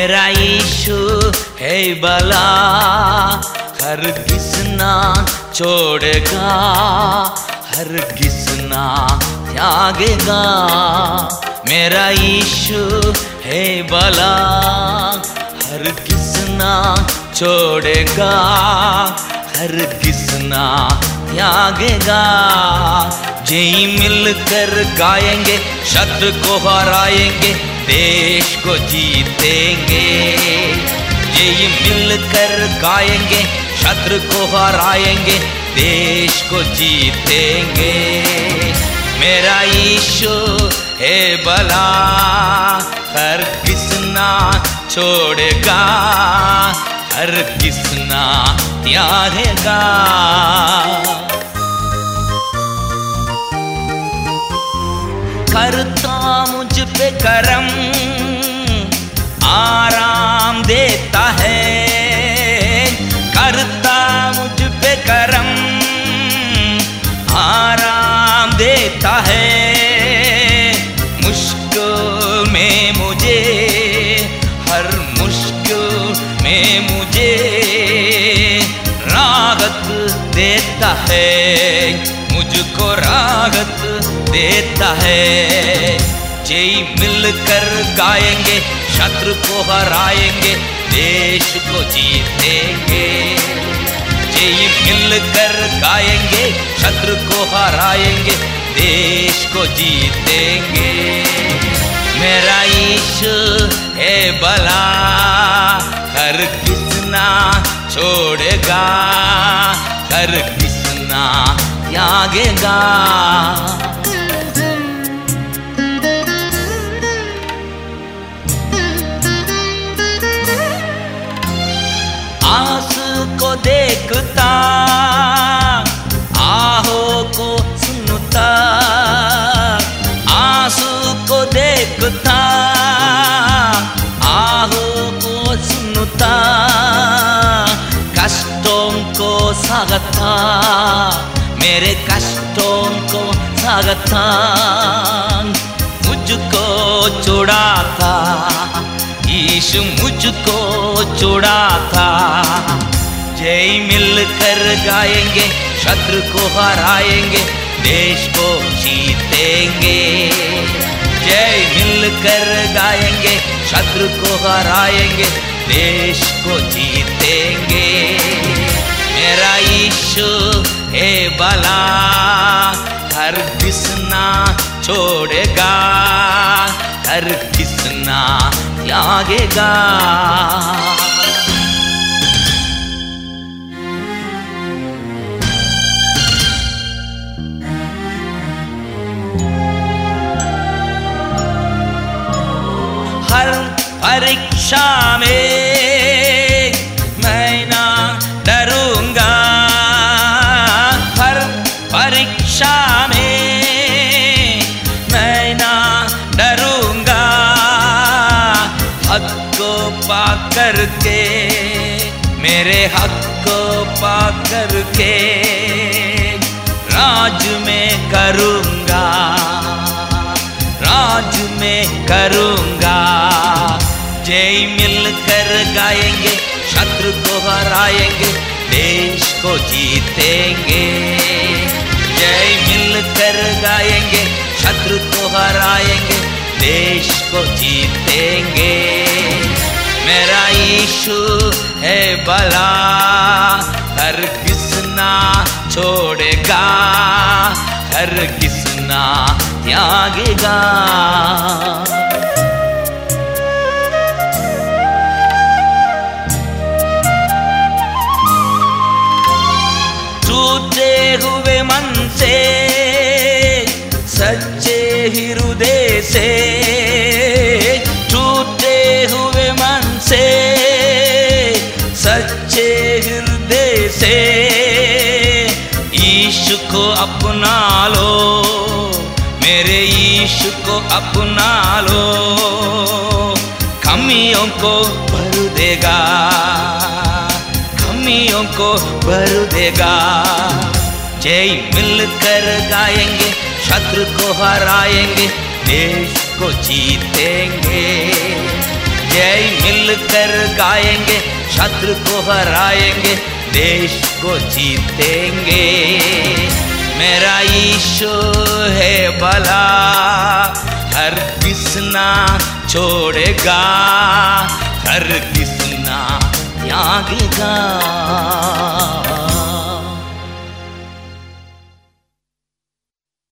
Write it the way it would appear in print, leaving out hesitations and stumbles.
मेरा यीशु है भला, हरगिज़ ना छोड़ेगा, हरगिज़ ना त्यागेगा। मेरा यीशु है भला, हरगिज़ ना छोड़ेगा, हरगिज़ ना त्यागेगा। जय मिलकर गाएंगे, शत्रु को हराएंगे, देश को जीतेंगे। जय मिलकर गाएंगे, शत्रु को हराएंगे, देश को जीतेंगे। मेरा यीशु है भला, हरगिज़ ना छोड़ेगा, हरगिज़ ना त्यागेगा। करता मुझ पे करम, आराम देता है, करता मुझ पे करम, आराम देता है। मुश्किल में मुझे, हर मुश्किल में मुझे राहत देता है, मुझको राहत देता है। जय मिलकर गाएंगे, शत्रु को हराएंगे, देश को जीतेंगे। जय मिलकर गाएंगे, शत्रु को हराएंगे, देश को जीतेंगे। मेरा यीशु है भला, हरगिज़ ना छोड़ेगा, हरगिज़ ना त्यागेगा। आस को देखता, आहो को सुनता, आंसू को देखता, आहो को सुनता, कष्टों को सहता, मेरे कष्टों को सहता, मुझको छुड़ाता, यीशु मुझको छुड़ाता। जय मिलकर गाएंगे, शत्रु को हराएंगे, देश को जीतेंगे। जय मिलकर गाएंगे, शत्रु को हराएंगे, देश को जीतेंगे। मेरा यीशु है भला, हरगिज़ ना छोड़ेगा, हरगिज़ ना त्यागेगा। हर परीक्षा में मैं ना डरूंगा, हर परीक्षा में मैं ना डरूंगा। हक को पा करके, मेरे हक को पा करके, राज में करूंगा, राज में करूंगा। जय मिलकर गाएंगे, शत्रु को हराएंगे, देश को जीतेंगे। जय मिलकर गाएंगे, शत्रु को हराएंगे, देश को जीतेंगे। मेरा यीशु है भला, हरगिज़ ना छोड़ेगा, हरगिज़ ना त्यागेगा। टूटे हुए मन से, सच्चे हृदय से, टूटे हुए मन से, सच्चे हृदय से, यीशु को अपना लो, मेरे यीशु को अपना लो। कमियों को भर देगा, कमियों को भर देगा। जय मिलकर गाएंगे, शत्रु को हराएंगे, देश को जीतेंगे। जय मिलकर गाएंगे, शत्रु को हराएंगे, देश को जीतेंगे। मेरा यीशु है भला, हर किसना छोड़ेगा, हर किसना त्यागेगा।